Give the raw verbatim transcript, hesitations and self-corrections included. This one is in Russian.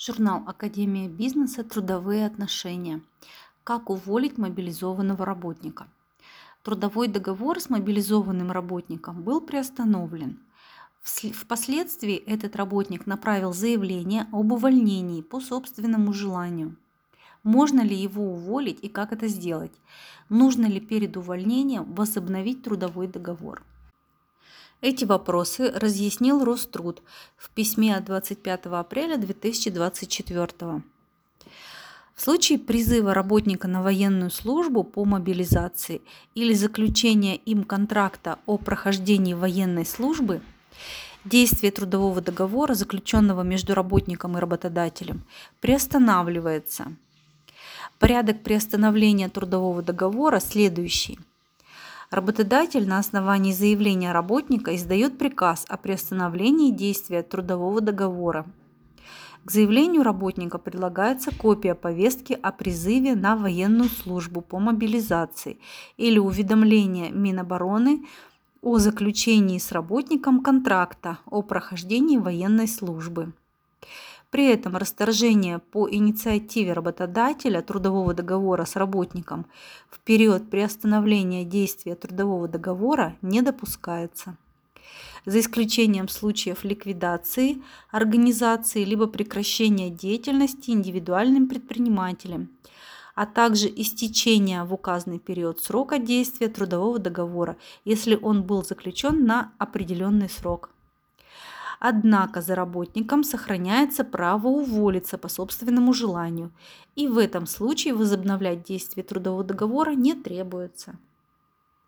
Журнал Академия бизнеса. Трудовые отношения. Как уволить мобилизованного работника? Трудовой договор с мобилизованным работником был приостановлен. Всли- Впоследствии этот работник направил заявление об увольнении по собственному желанию. Можно ли его уволить и как это сделать? Нужно ли перед увольнением возобновить трудовой договор? Эти вопросы разъяснил Роструд в письме от двадцать пятого апреля две тысячи двадцать четвёртого. В случае призыва работника на военную службу по мобилизации или заключения им контракта о прохождении военной службы, действие трудового договора, заключенного между работником и работодателем, приостанавливается. Порядок приостановления трудового договора следующий. Работодатель на основании заявления работника издает приказ о приостановлении действия трудового договора. К заявлению работника прилагается копия повестки о призыве на военную службу по мобилизации или уведомление Минобороны о заключении с работником контракта о прохождении военной службы. При этом расторжение по инициативе работодателя трудового договора с работником в период приостановления действия трудового договора не допускается. За исключением случаев ликвидации организации либо прекращения деятельности индивидуальным предпринимателем, а также истечения в указанный период срока действия трудового договора, если он был заключен на определенный срок. Однако за работником сохраняется право уволиться по собственному желанию, и в этом случае возобновлять действие трудового договора не требуется.